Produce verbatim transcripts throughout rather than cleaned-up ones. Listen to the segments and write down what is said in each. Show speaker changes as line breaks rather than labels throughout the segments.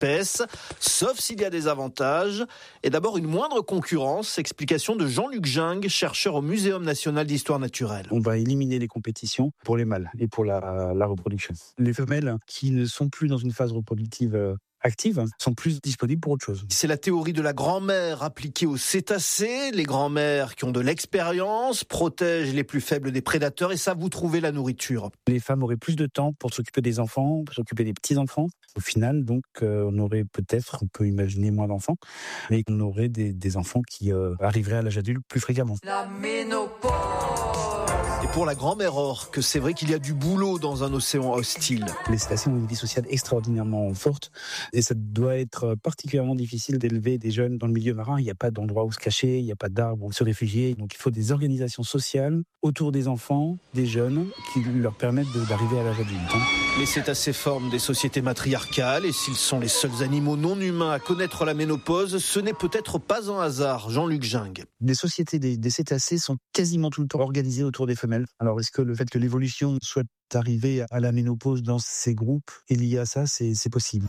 espèces, sauf s'il y a des avantages. Et d'abord une moindre concurrence, explication de Jean-Luc Gingue, chercheur au Muséum national d'histoire naturelle.
On va éliminer les compétitions pour les mâles et pour la, la reproduction. Les femelles qui ne sont plus dans une phase reproductive actives sont plus disponibles pour autre chose.
C'est la théorie de la grand-mère appliquée aux cétacés. Les grand-mères qui ont de l'expérience protègent les plus faibles des prédateurs et savent où trouver la nourriture.
Les femmes auraient plus de temps pour s'occuper des enfants, pour s'occuper des petits-enfants. Au final, donc, euh, on aurait peut-être, on peut imaginer moins d'enfants, mais on aurait des, des enfants qui euh, arriveraient à l'âge adulte plus fréquemment.
La ménopause.
Et pour la grand-mère orque, c'est vrai qu'il y a du boulot dans un océan hostile.
Les cétacés ont une vie sociale extraordinairement forte et ça doit être particulièrement difficile d'élever des jeunes dans le milieu marin. Il n'y a pas d'endroit où se cacher, il n'y a pas d'arbres où se réfugier. Donc il faut des organisations sociales autour des enfants, des jeunes, qui leur permettent de, d'arriver à l'âge adulte. Hein.
Les cétacés forment des sociétés matriarcales et s'ils sont les seuls animaux non humains à connaître la ménopause, ce n'est peut-être pas un hasard. Jean-Luc Gingue.
Les sociétés des, des cétacés sont quasiment tout le temps organisées autour des femelles. Alors est-ce que le fait que l'évolution soit arrivée à la ménopause dans ces groupes est lié à ça, c'est, c'est possible.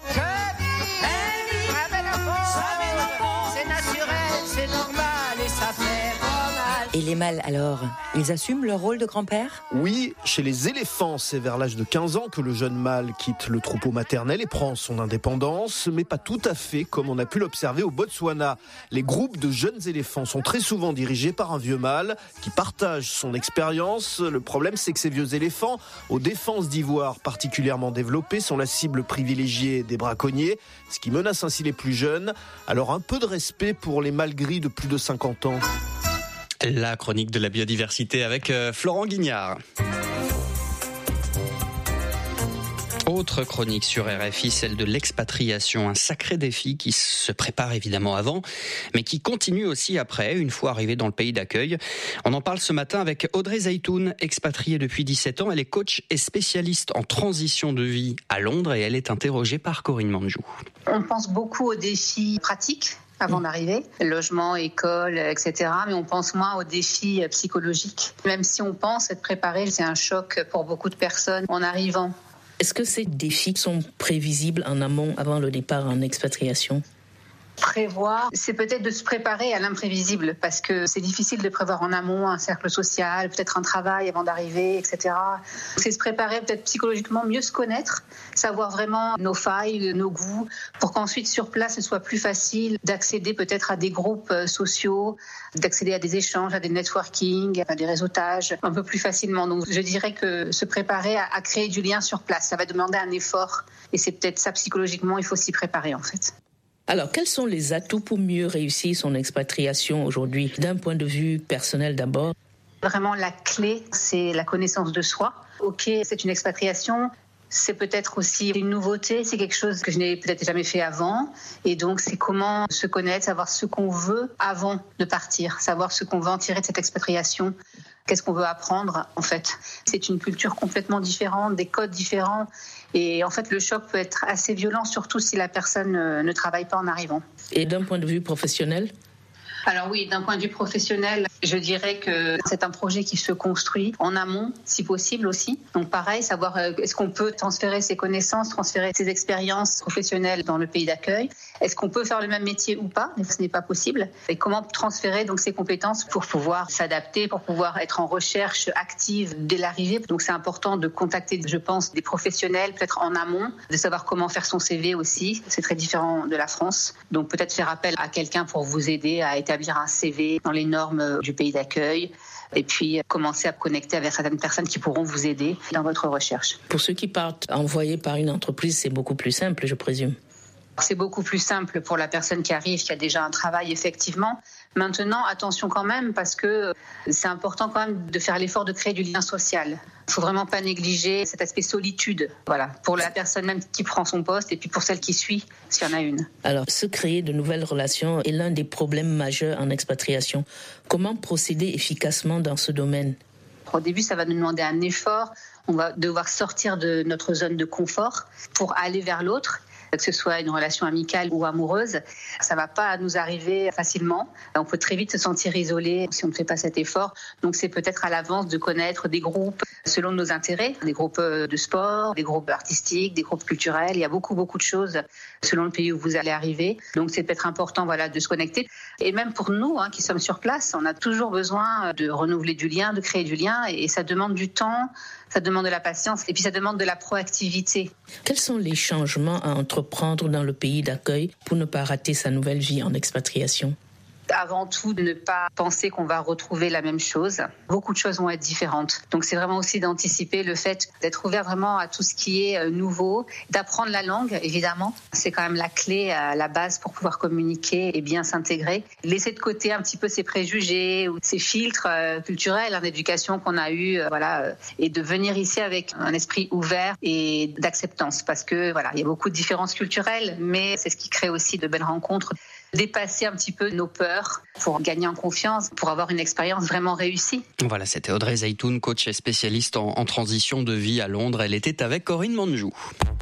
Et les mâles, alors, ils assument leur rôle de grand-père ?
Oui, chez les éléphants, c'est vers l'âge de quinze ans que le jeune mâle quitte le troupeau maternel et prend son indépendance, mais pas tout à fait comme on a pu l'observer au Botswana. Les groupes de jeunes éléphants sont très souvent dirigés par un vieux mâle qui partage son expérience. Le problème, c'est que ces vieux éléphants, aux défenses d'ivoire particulièrement développées, sont la cible privilégiée des braconniers, ce qui menace ainsi les plus jeunes. Alors un peu de respect pour les mâles gris de plus de cinquante ans.
La chronique de la biodiversité avec euh, Florent Guignard. Autre chronique sur R F I, celle de l'expatriation, un sacré défi qui se prépare évidemment avant, mais qui continue aussi après, une fois arrivé dans le pays d'accueil. On en parle ce matin avec Audrey Zeytoun, expatriée depuis dix-sept ans. Elle est coach et spécialiste en transition de vie à Londres et elle est interrogée par Corinne Manjou.
On pense beaucoup aux défis pratiques avant d'arriver, logement, école, et cetera. Mais on pense moins aux défis psychologiques. Même si on pense être préparé, c'est un choc pour beaucoup de personnes en arrivant.
Est-ce que ces défis sont prévisibles en amont avant le départ en expatriation ?
Prévoir, c'est peut-être de se préparer à l'imprévisible parce que c'est difficile de prévoir en amont un cercle social, peut-être un travail avant d'arriver, et cetera. C'est se préparer peut-être psychologiquement, mieux se connaître, savoir vraiment nos failles, nos goûts, pour qu'ensuite sur place ce soit plus facile d'accéder peut-être à des groupes sociaux, d'accéder à des échanges, à des networking, à des réseautages un peu plus facilement. Donc je dirais que se préparer à, à créer du lien sur place, ça va demander un effort et c'est peut-être ça psychologiquement, il faut s'y préparer en fait.
Alors, quels sont les atouts pour mieux réussir son expatriation aujourd'hui, d'un point de vue personnel d'abord ?
Vraiment, la clé, c'est la connaissance de soi. Ok, c'est une expatriation, c'est peut-être aussi une nouveauté, c'est quelque chose que je n'ai peut-être jamais fait avant. Et donc, c'est comment se connaître, savoir ce qu'on veut avant de partir, savoir ce qu'on veut en tirer de cette expatriation. Qu'est-ce qu'on veut apprendre, en fait ? C'est une culture complètement différente, des codes différents. Et en fait, le choc peut être assez violent, surtout si la personne ne travaille pas en arrivant.
Et d'un point de vue professionnel ?
Alors oui, d'un point de vue professionnel, je dirais que c'est un projet qui se construit en amont, si possible aussi. Donc pareil, savoir est-ce qu'on peut transférer ses connaissances, transférer ses expériences professionnelles dans le pays d'accueil. Est-ce qu'on peut faire le même métier ou pas ? Ce n'est pas possible. Et comment transférer donc ses compétences pour pouvoir s'adapter, pour pouvoir être en recherche active dès l'arrivée. Donc c'est important de contacter, je pense, des professionnels, peut-être en amont, de savoir comment faire son C V aussi. C'est très différent de la France. Donc peut-être faire appel à quelqu'un pour vous aider à établir établir un C V dans les normes du pays d'accueil et puis commencer à connecter avec certaines personnes qui pourront vous aider dans votre recherche.
Pour ceux qui partent envoyés par une entreprise, c'est beaucoup plus simple, je présume.
C'est beaucoup plus simple pour la personne qui arrive, qui a déjà un travail effectivement. Maintenant, attention quand même, parce que c'est important quand même de faire l'effort de créer du lien social. Il ne faut vraiment pas négliger cet aspect solitude, voilà, pour la personne même qui prend son poste et puis pour celle qui suit, s'il y en a une.
Alors, se créer de nouvelles relations est l'un des problèmes majeurs en expatriation. Comment procéder efficacement dans ce domaine ?
Au début, ça va nous demander un effort. On va devoir sortir de notre zone de confort pour aller vers l'autre. que ce soit une relation amicale ou amoureuse. Ça ne va pas nous arriver facilement. On peut très vite se sentir isolé si on ne fait pas cet effort. Donc c'est peut-être à l'avance de connaître des groupes selon nos intérêts, des groupes de sport, des groupes artistiques, des groupes culturels. Il y a beaucoup, beaucoup de choses selon le pays où vous allez arriver. Donc c'est peut-être important voilà, de se connecter. Et même pour nous hein, qui sommes sur place, on a toujours besoin de renouveler du lien, de créer du lien. Et ça demande du temps, ça demande de la patience et puis ça demande de la proactivité.
Quels sont les changements à entreprendre dans le pays d'accueil pour ne pas rater sa nouvelle vie en expatriation ?
Avant tout, de ne pas penser qu'on va retrouver la même chose. Beaucoup de choses vont être différentes. Donc, c'est vraiment aussi d'anticiper le fait d'être ouvert vraiment à tout ce qui est nouveau, d'apprendre la langue, évidemment. C'est quand même la clé, la base pour pouvoir communiquer et bien s'intégrer. Laisser de côté un petit peu ces préjugés ou ces filtres culturels, en éducation qu'on a eu, voilà, et de venir ici avec un esprit ouvert et d'acceptance. Parce que, voilà, il y a beaucoup de différences culturelles, mais c'est ce qui crée aussi de belles rencontres. Dépasser un petit peu nos peurs pour gagner en confiance, pour avoir une expérience vraiment réussie.
Voilà, c'était Audrey Zeytoun, coach et spécialiste en, en transition de vie à Londres. Elle était avec Corinne Manjou.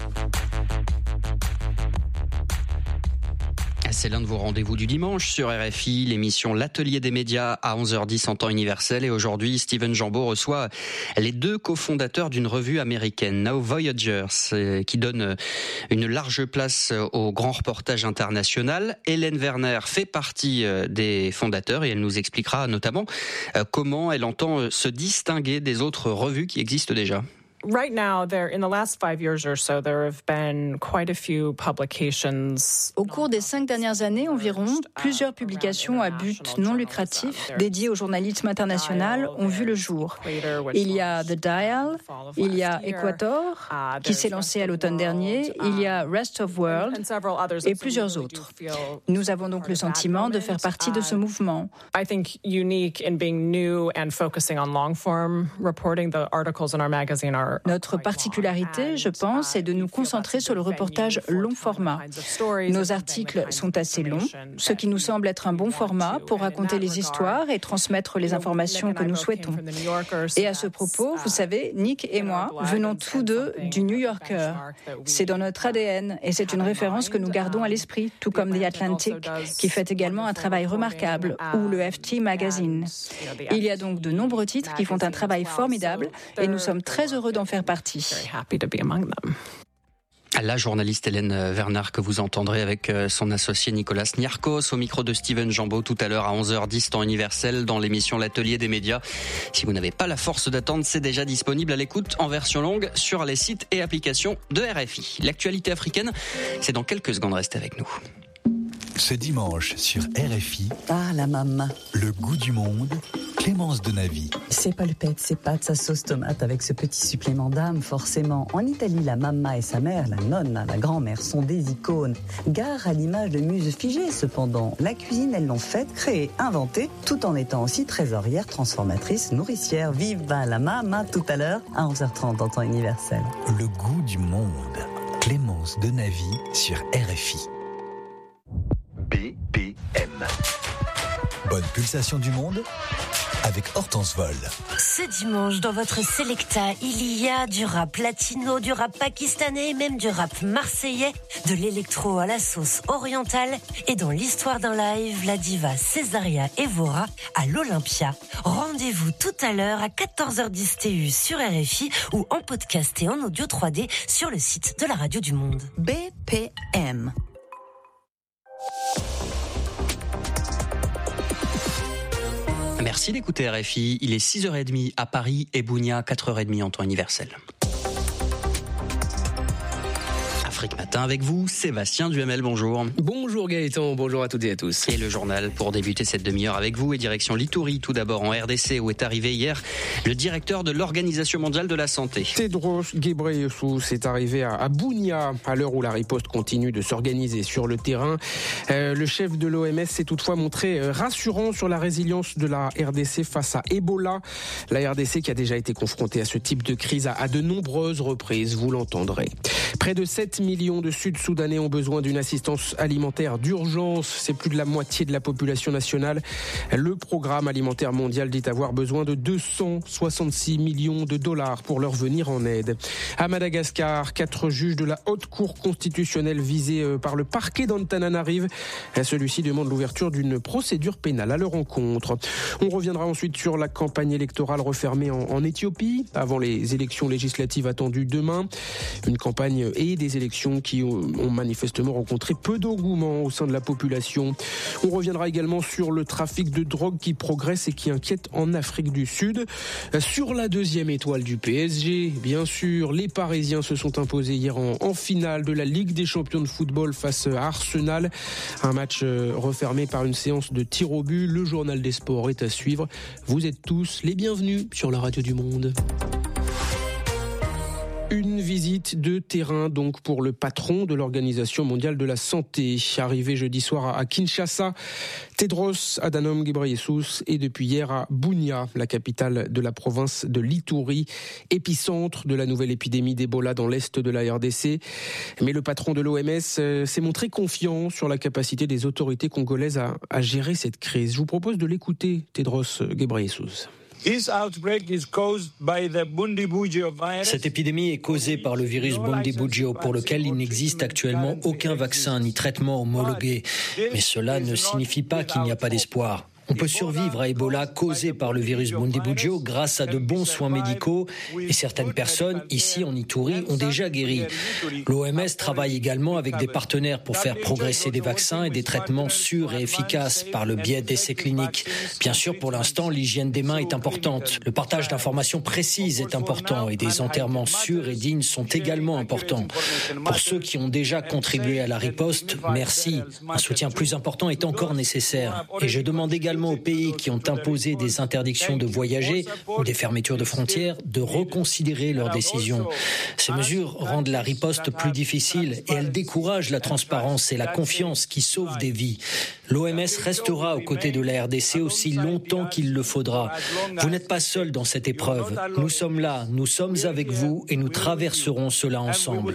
C'est l'un de vos rendez-vous du dimanche sur R F I, l'émission L'Atelier des médias à onze heures dix en temps universel. Et aujourd'hui, Stephen Jambeau reçoit les deux cofondateurs d'une revue américaine, Now Voyagers, qui donne une large place au grand reportage international. Hélène Werner fait partie des fondateurs et elle nous expliquera notamment comment elle entend se distinguer des autres revues qui existent déjà.
Right now, there in the last five years or so, there have been quite a few publications.
Au cours des cinq dernières années environ, plusieurs publications à but non lucratif dédiées au journalisme international ont vu le jour. Il y a The Dial, il y a Equator, qui s'est lancé à l'automne dernier, il y a Rest of World et plusieurs autres. Nous avons donc le sentiment de faire partie de ce mouvement.
I think unique in being new and focusing on long form reporting. The articles in our magazine are
Notre particularité, je pense, est de nous concentrer sur le reportage long format. Nos articles sont assez longs, ce qui nous semble être un bon format pour raconter les histoires et transmettre les informations que nous souhaitons. Et à ce propos, vous savez, Nick et moi venons tous deux du New Yorker. C'est dans notre A D N et c'est une référence que nous gardons à l'esprit, tout comme The Atlantic, qui fait également un travail remarquable, ou le F T Magazine. Il y a donc de nombreux titres qui font un travail formidable et nous sommes très heureux d'en faire partie.
La journaliste Hélène Werner que vous entendrez avec son associé Nicolas Niarchos au micro de Stephen Jambeau tout à l'heure à onze heures dix temps universel dans l'émission L'Atelier des médias. Si vous n'avez pas la force d'attendre, c'est déjà disponible à l'écoute en version longue sur les sites et applications de R F I. L'actualité africaine, c'est dans quelques secondes, restez avec nous.
Ce dimanche sur R F I,
ah la maman,
le goût du monde, Clémence Denavi.
C'est polpette, c'est pâtes, sa sauce tomate avec ce petit supplément d'âme, forcément. En Italie, la mamma et sa mère, la nonna, la grand-mère, sont des icônes. Gare à l'image de muses figées, cependant. La cuisine, elles l'ont faite, créée, inventée, tout en étant aussi trésorière, transformatrice, nourricière. Viva la mamma, tout à l'heure, à onze heures trente en temps universel.
Le goût du monde, Clémence Denavi sur R F I. B P M. Bonne pulsation du monde avec Hortense Vol.
Ce dimanche, dans votre Selecta, il y a du rap latino, du rap pakistanais et même du rap marseillais, de l'électro à la sauce orientale. Et dans l'histoire d'un live, la diva Césaria Evora à l'Olympia. Rendez-vous tout à l'heure à quatorze heures dix T U sur R F I ou en podcast et en audio trois D sur le site de la Radio du Monde.
B P M.
Merci d'écouter R F I. Il est six heures trente à Paris et Bounia, quatre heures trente en temps universel. Afrique Matin avec vous, Sébastien Duhamel, bonjour.
Bonjour Gaëtan, bonjour à toutes et à tous.
Et le journal pour débuter cette demi-heure avec vous et direction l'Itourie, tout d'abord en R D C où est arrivé hier le directeur de l'Organisation mondiale de la santé.
Tedros Ghebreyesus est arrivé à Bounia à l'heure où la riposte continue de s'organiser sur le terrain. Euh, le chef de l'O M S s'est toutefois montré rassurant sur la résilience de la R D C face à Ebola. La R D C qui a déjà été confrontée à ce type de crise à, à de nombreuses reprises, vous l'entendrez. Près de sept millions de Sud-Soudanais ont besoin d'une assistance alimentaire d'urgence. C'est plus de la moitié de la population nationale. Le programme alimentaire mondial dit avoir besoin de deux cent soixante-six millions de dollars pour leur venir en aide. À Madagascar, quatre juges de la Haute Cour constitutionnelle visés par le parquet d'Antananarive. Celui-ci demande l'ouverture d'une procédure pénale à leur encontre. On reviendra ensuite sur la campagne électorale refermée en, en Éthiopie avant les élections législatives attendues demain. Une campagne et des élections qui ont manifestement rencontré peu d'engouement au sein de la population. On reviendra également sur le trafic de drogue qui progresse et qui inquiète en Afrique du Sud. Sur la deuxième étoile du P S G, bien sûr, les Parisiens se sont imposés hier en, en finale de la Ligue des champions de football face à Arsenal. Un match refermé par une séance de tir au but. Le journal des sports est à suivre. Vous êtes tous les bienvenus sur la radio du Monde. Une visite de terrain donc pour le patron de l'Organisation mondiale de la santé. Arrivé jeudi soir à Kinshasa, Tedros Adhanom Ghebreyesus est depuis hier à Bunia, la capitale de la province de l'Ituri, épicentre de la nouvelle épidémie d'Ebola dans l'est de la R D C. Mais le patron de l'O M S s'est montré confiant sur la capacité des autorités congolaises à, à gérer cette crise. Je vous propose de l'écouter, Tedros Ghebreyesus.
Cette épidémie est causée par le virus Bundibugyo, pour lequel il n'existe actuellement aucun vaccin ni traitement homologué. Mais cela ne signifie pas qu'il n'y a pas d'espoir. On peut survivre à Ebola causé par le virus Bundibugyo grâce à de bons soins médicaux et certaines personnes ici en Ituri ont déjà guéri. L'O M S travaille également avec des partenaires pour faire progresser des vaccins et des traitements sûrs et efficaces par le biais d'essais cliniques. Bien sûr, pour l'instant, l'hygiène des mains est importante. Le partage d'informations précises est important et des enterrements sûrs et dignes sont également importants. Pour ceux qui ont déjà contribué à la riposte, merci. Un soutien plus important est encore nécessaire. Et je demande également aux pays qui ont imposé des interdictions de voyager ou des fermetures de frontières de reconsidérer leurs décisions. Ces mesures rendent la riposte plus difficile et elles découragent la transparence et la confiance qui sauvent des vies. L'O M S restera aux côtés de la R D C aussi longtemps qu'il le faudra. Vous n'êtes pas seul dans cette épreuve. Nous sommes là, nous sommes avec vous et nous traverserons cela ensemble.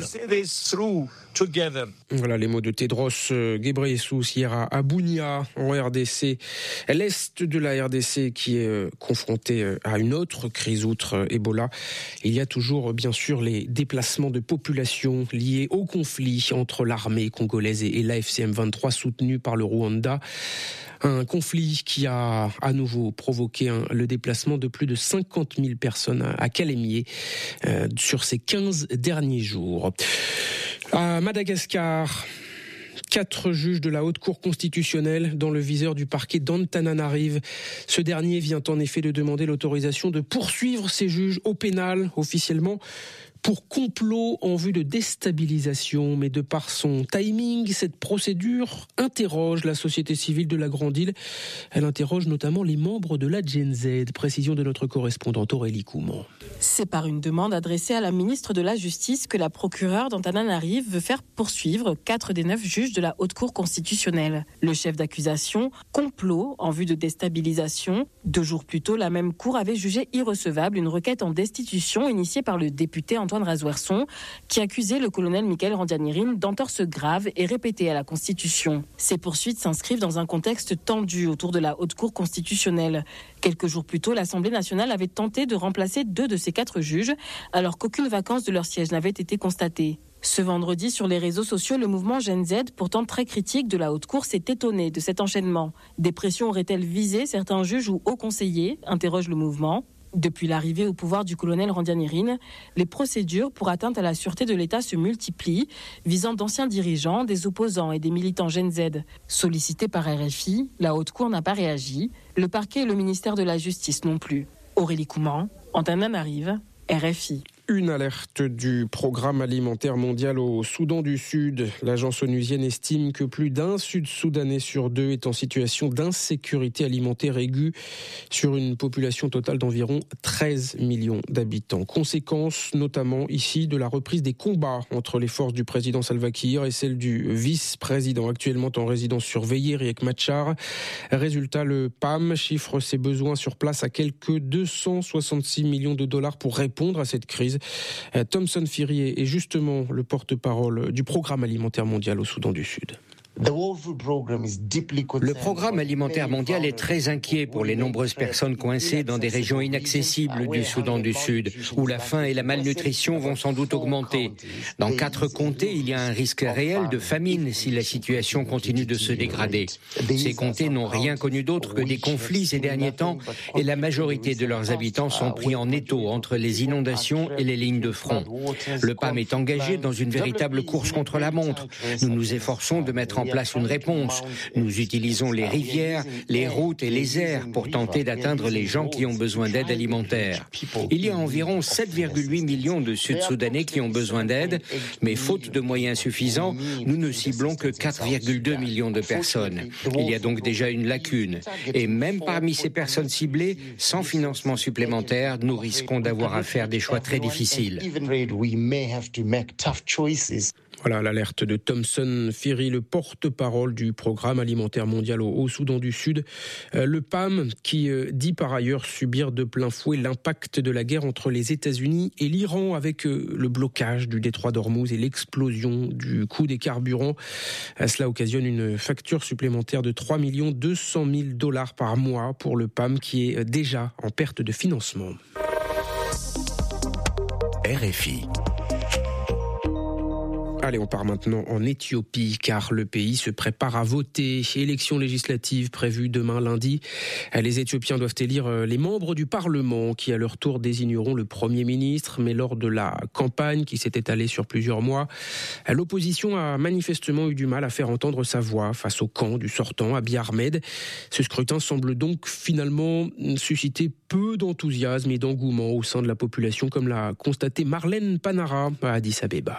Voilà les mots de Tedros Ghebreyesus hier à Bunia en R D C. L'est de la R D C qui est confronté à une autre crise outre Ebola. Il y a toujours bien sûr les déplacements de population liés au conflit entre l'armée congolaise et l'A F C M vingt-trois soutenue par le Rwanda. Un conflit qui a à nouveau provoqué un, le déplacement de plus de cinquante mille personnes à Kalemie euh, sur ces quinze derniers jours. À Madagascar, quatre juges de la Haute Cour constitutionnelle dans le viseur du parquet d'Antananarive. Ce dernier vient en effet de demander l'autorisation de poursuivre ces juges au pénal officiellement pour complot en vue de déstabilisation. Mais de par son timing, cette procédure interroge la société civile de la Grande Île. Elle interroge notamment les membres de la Gen Z. Précision de notre correspondante Aurélie Couman.
C'est par une demande adressée à la ministre de la Justice que la procureure d'Antananarive veut faire poursuivre quatre des neuf juges de la Haute Cour constitutionnelle. Le chef d'accusation, complot en vue de déstabilisation. Deux jours plus tôt, la même cour avait jugé irrecevable une requête en destitution initiée par le député Antoine Razouerson, qui accusait le colonel Michael Randrianirine d'entorse grave et répétée à la Constitution. Ces poursuites s'inscrivent dans un contexte tendu autour de la Haute Cour constitutionnelle. Quelques jours plus tôt, l'Assemblée nationale avait tenté de remplacer deux de ces quatre juges, alors qu'aucune vacance de leur siège n'avait été constatée. Ce vendredi, sur les réseaux sociaux, le mouvement Gen Z, pourtant très critique de la Haute Cour, s'est étonné de cet enchaînement. Des pressions auraient-elles visé certains juges ou hauts conseillers, interroge le mouvement. Depuis l'arrivée au pouvoir du colonel Randrianirine, les procédures pour atteinte à la sûreté de l'État se multiplient, visant d'anciens dirigeants, des opposants et des militants Gen Z. Sollicité par R F I, la Haute Cour n'a pas réagi, le parquet et le ministère de la Justice non plus. Aurélie Couman, Antananarive, R F I.
Une alerte du Programme alimentaire mondial au Soudan du Sud. L'agence onusienne estime que plus d'un Sud-Soudanais sur deux est en situation d'insécurité alimentaire aiguë sur une population totale d'environ treize millions d'habitants. Conséquence notamment ici de la reprise des combats entre les forces du président Salva Kiir et celles du vice-président actuellement en résidence surveillée, Riek Machar. Résultat, le P A M chiffre ses besoins sur place à quelques deux cent soixante-six millions de dollars pour répondre à cette crise News. Thomson Phiri est justement le porte-parole du Programme alimentaire mondial au Soudan du Sud.
Le programme alimentaire mondial est très inquiet pour les nombreuses personnes coincées dans des régions inaccessibles du Soudan du Sud, où la faim et la malnutrition vont sans doute augmenter. Dans quatre comtés, il y a un risque réel de famine si la situation continue de se dégrader. Ces comtés n'ont rien connu d'autre que des conflits ces derniers temps, et la majorité de leurs habitants sont pris en étau entre les inondations et les lignes de front. Le P A M est engagé dans une véritable course contre la montre. Nous nous efforçons de mettre en place une réponse. Nous utilisons les rivières, les routes et les airs pour tenter d'atteindre les gens qui ont besoin d'aide alimentaire. Il y a environ sept virgule huit millions de Sud-Soudanais qui ont besoin d'aide, mais faute de moyens suffisants, nous ne ciblons que quatre virgule deux millions de personnes. Il y a donc déjà une lacune. Et même parmi ces personnes ciblées, sans financement supplémentaire, nous risquons d'avoir à faire des choix très difficiles.
Voilà l'alerte de Thomson Phiri, le porte-parole du Programme alimentaire mondial au, au Soudan du Sud. Euh, le P A M qui euh, dit par ailleurs subir de plein fouet l'impact de la guerre entre les États-Unis et l'Iran avec euh, le blocage du détroit d'Ormuz et l'explosion du coût des carburants. Euh, cela occasionne une facture supplémentaire de trois millions deux cent mille dollars par mois pour le P A M qui est déjà en perte de financement.
R F I.
Allez, on part maintenant en Éthiopie, car le pays se prépare à voter. Élection législative prévue demain lundi. Les Éthiopiens doivent élire les membres du Parlement qui, à leur tour, désigneront le Premier ministre. Mais lors de la campagne qui s'est étalée sur plusieurs mois, l'opposition a manifestement eu du mal à faire entendre sa voix face au camp du sortant, Abiy Ahmed. Ce scrutin semble donc finalement susciter peu d'enthousiasme et d'engouement au sein de la population, comme l'a constaté Marlène Panara à Addis Abeba.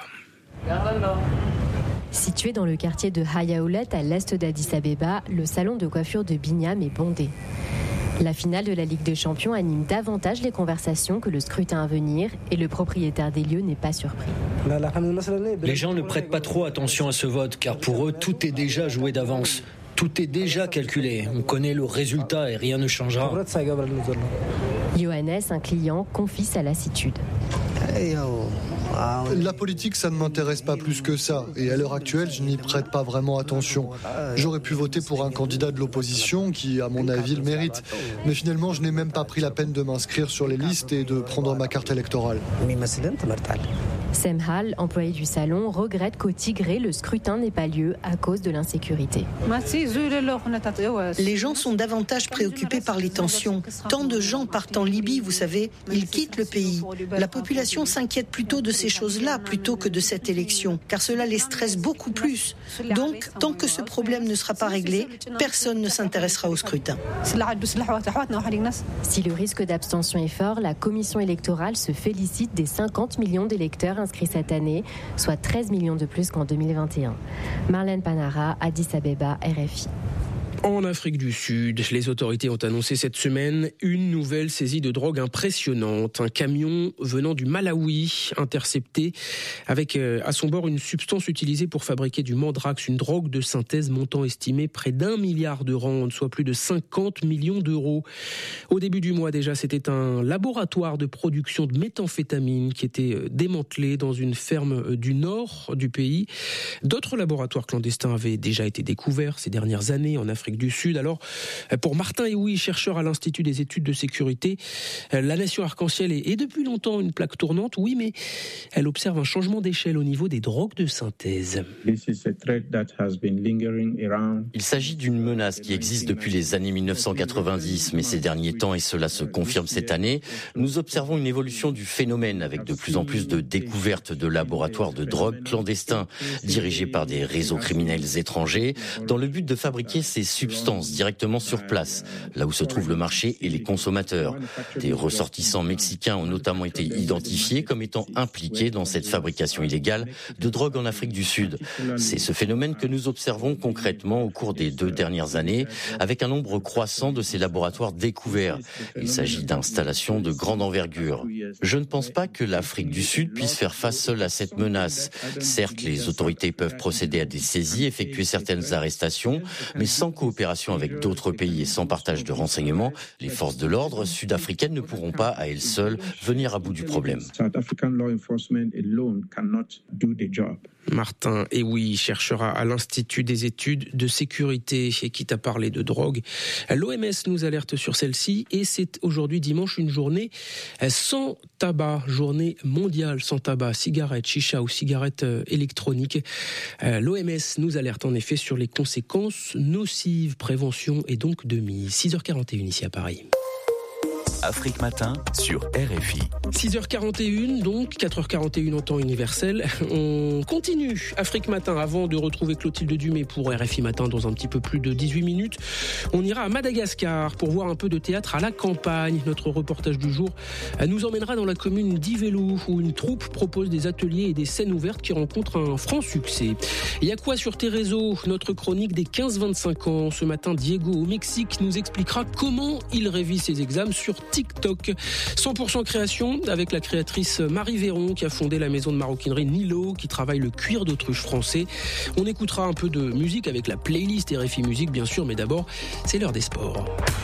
Situé dans le quartier de Hayaoulet, à l'est d'Addis Abeba, le salon de coiffure de Binyam est bondé. La finale de la Ligue des Champions anime davantage les conversations que le scrutin à venir et le propriétaire des lieux n'est pas surpris.
Les gens ne prêtent pas trop attention à ce vote car pour eux, tout est déjà joué d'avance. Tout est déjà calculé. On connaît le résultat et rien ne changera.
Johannes, un client, confie sa lassitude.
La politique, ça ne m'intéresse pas plus que ça. Et à l'heure actuelle, je n'y prête pas vraiment attention. J'aurais pu voter pour un candidat de l'opposition qui, à mon avis, le mérite. Mais finalement, je n'ai même pas pris la peine de m'inscrire sur les listes et de prendre ma carte électorale.
Semhal, employé du salon, regrette qu'au Tigré, le scrutin n'ait pas lieu à cause de l'insécurité.
Les gens sont davantage préoccupés par les tensions. Tant de gens partent en Libye, vous savez, ils quittent le pays. La population s'inquiète plutôt de ces choses-là plutôt que de cette élection, car cela les stresse beaucoup plus. Donc, tant que ce problème ne sera pas réglé, personne ne s'intéressera au scrutin.
Si le risque d'abstention est fort, la commission électorale se félicite des cinquante millions d'électeurs inscrits cette année, soit treize millions de plus qu'en deux mille vingt et un. Marlène Panara, Addis Abeba, R F I.
En Afrique du Sud, les autorités ont annoncé cette semaine une nouvelle saisie de drogue impressionnante. Un camion venant du Malawi, intercepté avec à son bord une substance utilisée pour fabriquer du mandrax, une drogue de synthèse montant estimé près d'un milliard de rand, soit plus de cinquante millions d'euros. Au début du mois déjà, c'était un laboratoire de production de méthamphétamine qui était démantelé dans une ferme du nord du pays. D'autres laboratoires clandestins avaient déjà été découverts ces dernières années en Afrique du Sud. Alors, pour Martin Eoui, chercheur à l'Institut des études de sécurité, la nation arc-en-ciel est depuis longtemps une plaque tournante, oui, mais elle observe un changement d'échelle au niveau des drogues de synthèse.
Il s'agit d'une menace qui existe depuis les années mille neuf cent quatre-vingt-dix, mais ces derniers temps, et cela se confirme cette année, nous observons une évolution du phénomène avec de plus en plus de découvertes de laboratoires de drogue clandestins dirigés par des réseaux criminels étrangers dans le but de fabriquer ces substances directement sur place, là où se trouve le marché et les consommateurs. Des ressortissants mexicains ont notamment été identifiés comme étant impliqués dans cette fabrication illégale de drogue en Afrique du Sud. C'est ce phénomène que nous observons concrètement au cours des deux dernières années, avec un nombre croissant de ces laboratoires découverts. Il s'agit d'installations de grande envergure. Je ne pense pas que l'Afrique du Sud puisse faire face seule à cette menace. Certes, les autorités peuvent procéder à des saisies, effectuer certaines arrestations, mais sans qu'au coopération avec d'autres pays et sans partage de renseignements, les forces de l'ordre sud-africaines ne pourront pas, à elles seules, venir à bout du problème.
Martin Ewi cherchera à l'Institut des études de sécurité et quitte à parler de drogue. L'O M S nous alerte sur celle-ci et c'est aujourd'hui dimanche une journée sans tabac, journée mondiale sans tabac, cigarettes, chicha ou cigarettes électroniques. L'O M S nous alerte en effet sur les conséquences nocives, prévention et donc de mise. six heures quarante et une ici à Paris.
Afrique Matin sur R F I.
six heures quarante et une, donc quatre heures quarante et une en temps universel. On continue Afrique Matin avant de retrouver Clotilde Dumay pour R F I Matin dans un petit peu plus de dix-huit minutes. On ira à Madagascar pour voir un peu de théâtre à la campagne. Notre reportage du jour nous emmènera dans la commune d'Ivelo où une troupe propose des ateliers et des scènes ouvertes qui rencontrent un franc succès. Il y a quoi sur tes réseaux ? Notre chronique des quinze vingt-cinq ans. Ce matin, Diego au Mexique nous expliquera comment il révise ses examens sur TikTok. cent pour cent création avec la créatrice Marie Véron qui a fondé la maison de maroquinerie Nilo qui travaille le cuir d'autruche français. On écoutera un peu de musique avec la playlist R F I Musique bien sûr, mais d'abord c'est l'heure des sports.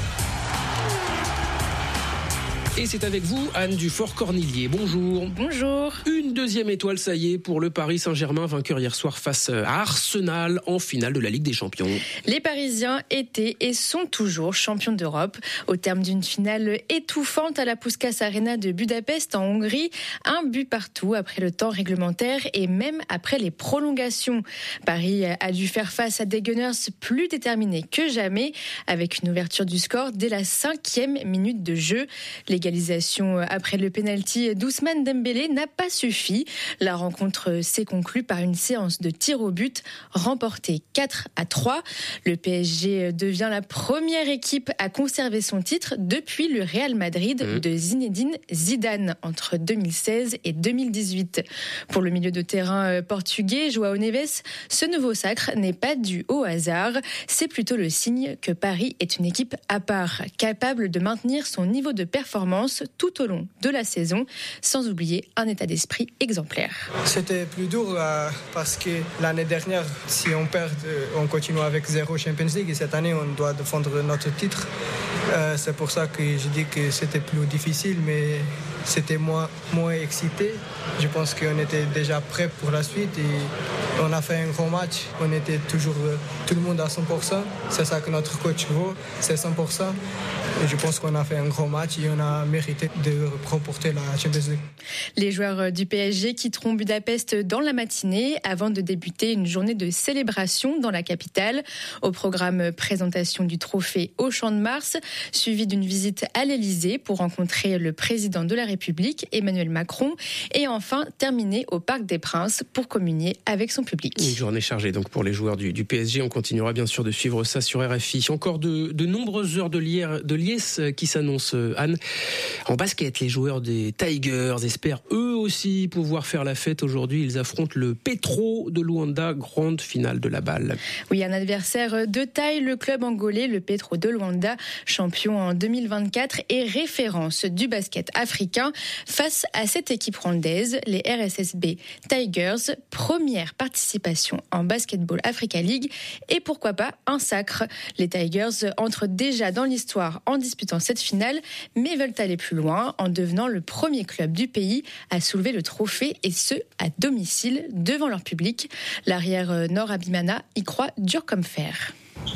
Et c'est avec vous, Anne Dufort-Cornillier. Bonjour.
Bonjour.
Une deuxième étoile, ça y est, pour le Paris Saint-Germain, vainqueur hier soir face à Arsenal en finale de la Ligue des Champions.
Les Parisiens étaient et sont toujours champions d'Europe. Au terme d'une finale étouffante à la Puskás Arena de Budapest en Hongrie, un but partout après le temps réglementaire et même après les prolongations. Paris a dû faire face à des Gunners plus déterminés que jamais, avec une ouverture du score dès la cinquième minute de jeu. Les L'égalisation après le pénalty d'Ousmane Dembélé n'a pas suffi. La rencontre s'est conclue par une séance de tirs au but remportée quatre à trois. Le P S G devient la première équipe à conserver son titre depuis le Real Madrid mmh. de Zinedine Zidane entre deux mille seize et deux mille dix-huit. Pour le milieu de terrain portugais, João Neves, ce nouveau sacre n'est pas dû au hasard. C'est plutôt le signe que Paris est une équipe à part, capable de maintenir son niveau de performance tout au long de la saison, sans oublier un état d'esprit exemplaire.
C'était plus dur euh, parce que l'année dernière, si on perd, on continue avec zéro Champions League et cette année, on doit défendre notre titre. Euh, c'est pour ça que je dis que c'était plus difficile, mais c'était moins, moins excité. Je pense qu'on était déjà prêt pour la suite et on a fait un grand match. On était toujours euh, tout le monde à cent pour cent. C'est ça que notre coach veut, c'est cent pour cent. Et je pense qu'on a fait un grand match et on a mérité de remporter la Champions League.
Les joueurs du P S G quitteront Budapest dans la matinée avant de débuter une journée de célébration dans la capitale. Au programme, présentation du trophée au Champ de Mars, suivi d'une visite à l'Elysée pour rencontrer le président de la République, Emmanuel Macron, et enfin terminé au Parc des Princes pour communier avec son public.
Une journée chargée donc pour les joueurs du, du P S G. On continuera bien sûr de suivre ça sur R F I. Encore de, de nombreuses heures de, lière, de liesse qui s'annoncent, Anne. En basket, les joueurs des Tigers espèrent eux aussi pouvoir faire la fête aujourd'hui. Ils affrontent le Petro de Luanda, grande finale de la balle.
Oui, un adversaire de taille, le club angolais, le Petro de Luanda, champion en deux mille vingt-quatre et référence du basket africain. Face à cette équipe rwandaise, les R S S B Tigers, première participation en Basketball Africa League et pourquoi pas un sacre. Les Tigers entrent déjà dans l'histoire en disputant cette finale, mais veulent aller plus loin en devenant le premier club du pays à soulever le trophée et ce, à domicile, devant leur public. L'arrière Nord Abimana y croit dur comme fer.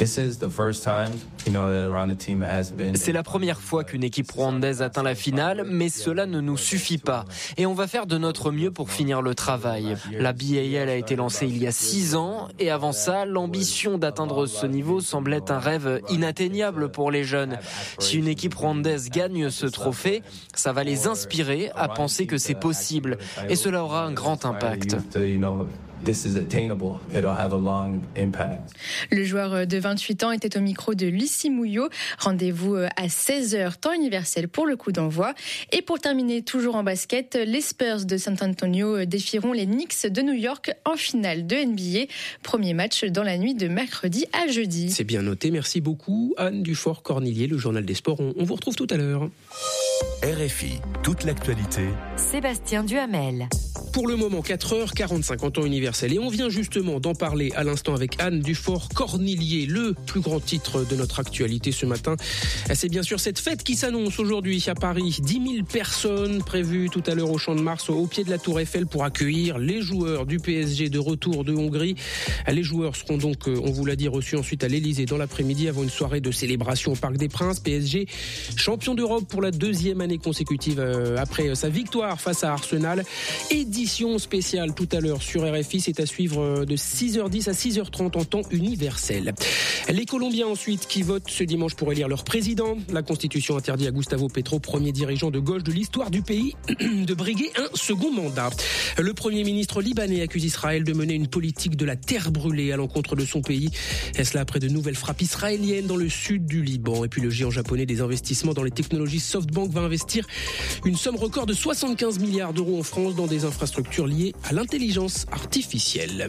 C'est la première fois qu'une équipe rwandaise atteint la finale, mais cela ne nous suffit pas. Et on va faire de notre mieux pour finir le travail. La B A L a été lancée il y a six ans, et avant ça, l'ambition d'atteindre ce niveau semblait un rêve inatteignable pour les jeunes. Si une équipe rwandaise gagne ce trophée, ça va les inspirer à penser que c'est possible, et cela aura un grand impact.
This is attainable. It'll have a long impact.
Le joueur de vingt-huit ans était au micro de Lucie Mouillot. Rendez-vous à seize heures, temps universel pour le coup d'envoi. Et pour terminer, toujours en basket, les Spurs de San Antonio défieront les Knicks de New York en finale de N B A. Premier match dans la nuit de mercredi à jeudi.
C'est bien noté. Merci beaucoup, Anne Dufort-Cornillier, le journal des sports. On, on vous retrouve tout à l'heure.
R F I, toute l'actualité.
Sébastien Duhamel.
Pour le moment, quatre heures quarante-cinq en temps universel. Et on vient justement d'en parler à l'instant avec Anne Dufort-Cornillier, le plus grand titre de notre actualité ce matin. C'est bien sûr cette fête qui s'annonce aujourd'hui à Paris. dix mille personnes prévues tout à l'heure au Champ de Mars, au pied de la Tour Eiffel, pour accueillir les joueurs du P S G de retour de Hongrie. Les joueurs seront donc, on vous l'a dit, reçus ensuite à l'Elysée dans l'après-midi avant une soirée de célébration au Parc des Princes. P S G, champion d'Europe pour la deuxième année consécutive après sa victoire face à Arsenal. Édition spéciale tout à l'heure sur R F I, c'est à suivre de six heures dix à six heures trente en temps universel. Les Colombiens ensuite qui votent ce dimanche pour élire leur président. La Constitution interdit à Gustavo Petro, premier dirigeant de gauche de l'histoire du pays, de briguer un second mandat. Le Premier ministre libanais accuse Israël de mener une politique de la terre brûlée à l'encontre de son pays. Et cela après de nouvelles frappes israéliennes dans le sud du Liban. Et puis le géant japonais des investissements dans les technologies SoftBank va investir une somme record de soixante-quinze milliards d'euros en France dans des infrastructures liées à l'intelligence artificielle.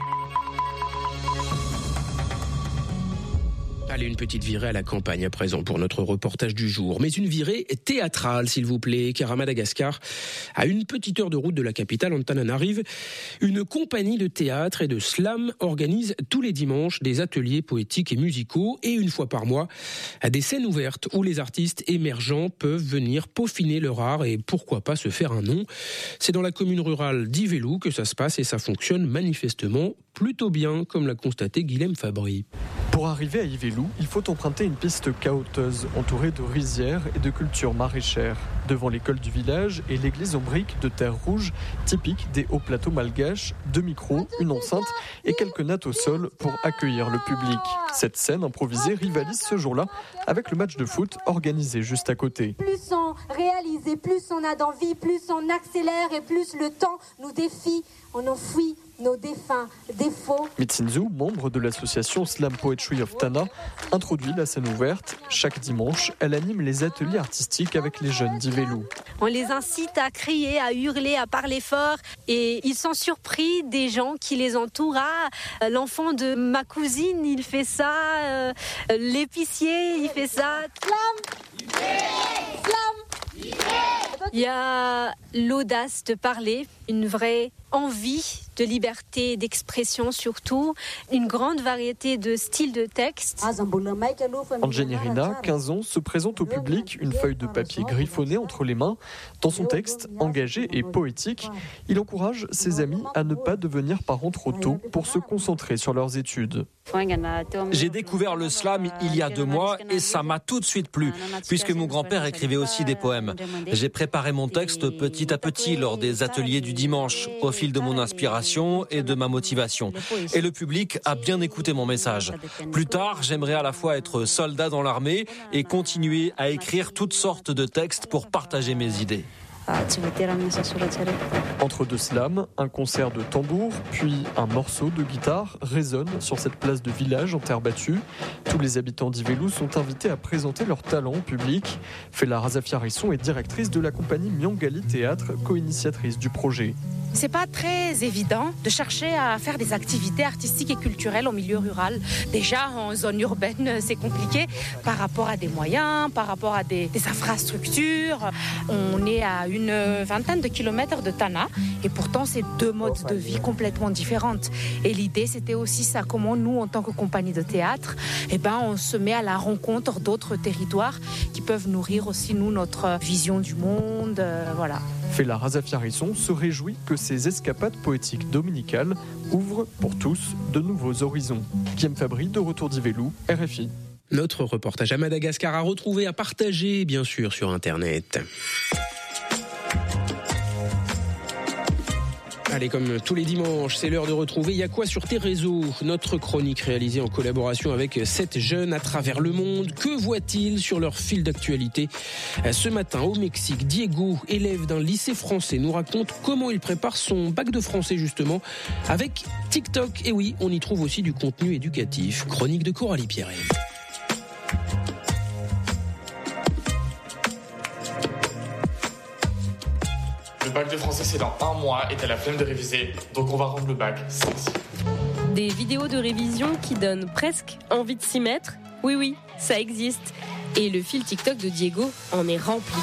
Allez, une petite virée à la campagne à présent pour notre reportage du jour. Mais une virée théâtrale, s'il vous plaît, car à Madagascar, à une petite heure de route de la capitale, Antananarive, une compagnie de théâtre et de slam organise tous les dimanches des ateliers poétiques et musicaux et une fois par mois, des scènes ouvertes où les artistes émergents peuvent venir peaufiner leur art et pourquoi pas se faire un nom. C'est dans la commune rurale d'Ivelou que ça se passe et ça fonctionne manifestement plutôt bien, comme l'a constaté Guilhem Fabry.
Pour arriver à Ivelou, il faut emprunter une piste cahoteuse entourée de rizières et de cultures maraîchères. Devant l'école du village et l'église en briques de terre rouge, typique des hauts plateaux malgaches, deux micros, une enceinte et quelques nattes au sol pour accueillir le public. Cette scène improvisée rivalise ce jour-là avec le match de foot organisé juste à côté.
Plus on réalise et plus on a d'envie, plus on accélère et plus le temps nous défie, on enfouit nos défunts défauts.
Mitsinzu, membre de l'association Slam Poetry of Tana, introduit la scène ouverte. Chaque dimanche, elle anime les ateliers artistiques avec les jeunes d'Ivelou.
On les incite à crier, à hurler, à parler fort et ils sont surpris des gens qui les entourent. Ah, l'enfant de ma cousine, il fait ça, euh, l'épicier, il fait ça. Slam, slam. Il y a l'audace de parler, une vraie envie de liberté d'expression surtout, une grande variété de styles de texte.
Angelina, quinze ans, se présente au public, une feuille de papier griffonnée entre les mains. Dans son texte, engagé et poétique, il encourage ses amis à ne pas devenir parents trop tôt pour se concentrer sur leurs études.
J'ai découvert le slam il y a deux mois et ça m'a tout de suite plu, puisque mon grand-père écrivait aussi des poèmes. J'ai préparé mon texte petit à petit lors des ateliers du dimanche, au fil de mon inspiration et de ma motivation. Et le public a bien écouté mon message. Plus tard, j'aimerais à la fois être soldat dans l'armée et continuer à écrire toutes sortes de textes pour partager mes idées.
Entre deux slams, un concert de tambour, puis un morceau de guitare résonne sur cette place de village en terre battue. Tous les habitants d'Ivelou sont invités à présenter leur talent au public. Fela Razafiarisson est directrice de la compagnie Miangali Théâtre, co-initiatrice du projet.
C'est pas très évident de chercher à faire des activités artistiques et culturelles en milieu rural. Déjà, en zone urbaine, c'est compliqué par rapport à des moyens, par rapport à des, des infrastructures. On est à une vingtaine de kilomètres de Tana et pourtant, c'est deux modes de vie complètement différents. Et l'idée, c'était aussi ça, comment nous, en tant que compagnie de théâtre, eh ben, on se met à la rencontre d'autres territoires qui peuvent nourrir aussi, nous, notre vision du monde. Euh, voilà.
Fela Razafiarisson se réjouit que ces escapades poétiques dominicales ouvrent pour tous de nouveaux horizons. Guillaume Fabry, de retour d'Ivelou, R F I.
Notre reportage à Madagascar à retrouver, à partager, bien sûr, sur Internet. Allez, comme tous les dimanches, c'est l'heure de retrouver Il y a quoi sur tes réseaux ? Notre chronique réalisée en collaboration avec sept jeunes à travers le monde. Que voient-ils sur leur fil d'actualité ? Ce matin, au Mexique, Diego, élève d'un lycée français, nous raconte comment il prépare son bac de français, justement, avec TikTok. Et oui, on y trouve aussi du contenu éducatif. Chronique de Coralie Pierret.
Le bac de français, c'est dans un mois et t'as la flemme de réviser, donc on va rendre le bac sexy.
Des vidéos de révision qui donnent presque envie de s'y mettre ? Oui, oui, ça existe.
Et le fil TikTok de Diego en est rempli.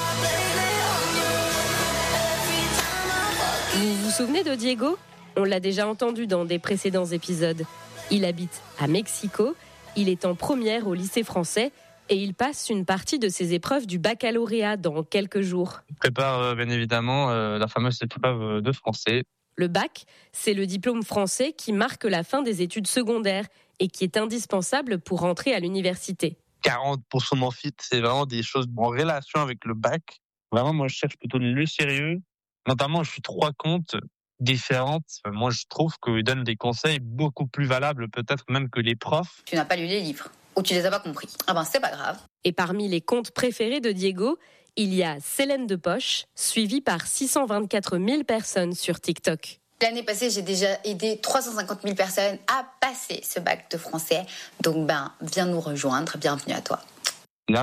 Vous vous souvenez de Diego ? On l'a déjà entendu dans des précédents épisodes. Il habite à Mexico, il est en première au lycée français et il passe une partie de ses épreuves du baccalauréat dans quelques jours.
Je prépare euh, bien évidemment euh, la fameuse épreuve de français.
Le bac, c'est le diplôme français qui marque la fin des études secondaires et qui est indispensable pour entrer à l'université.
quarante pour cent en fit, c'est vraiment des choses en relation avec le bac. Vraiment, moi, je cherche plutôt le sérieux. Notamment, je suis trois comptes différentes. Moi, je trouve qu'ils donnent des conseils beaucoup plus valables, peut-être même que les profs.
Tu n'as pas lu les livres ou tu les as pas compris. Ah ben, c'est pas grave.
Et parmi les comptes préférés de Diego, il y a Célène de Poche, suivie par six cent vingt-quatre mille personnes sur TikTok.
L'année passée, j'ai déjà aidé trois cent cinquante mille personnes à passer ce bac de français. Donc, ben, viens nous rejoindre. Bienvenue à toi.